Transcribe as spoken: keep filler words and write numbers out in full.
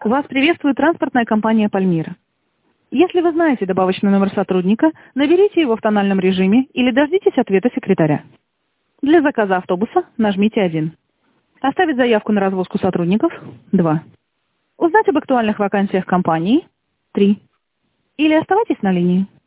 Вас приветствует транспортная компания «Пальмира». Если вы знаете добавочный номер сотрудника, наберите его в тональном режиме или дождитесь ответа секретаря. Для заказа автобуса нажмите один. Оставить заявку на развозку сотрудников – два. Узнать об актуальных вакансиях компании – три. Или оставайтесь на линии.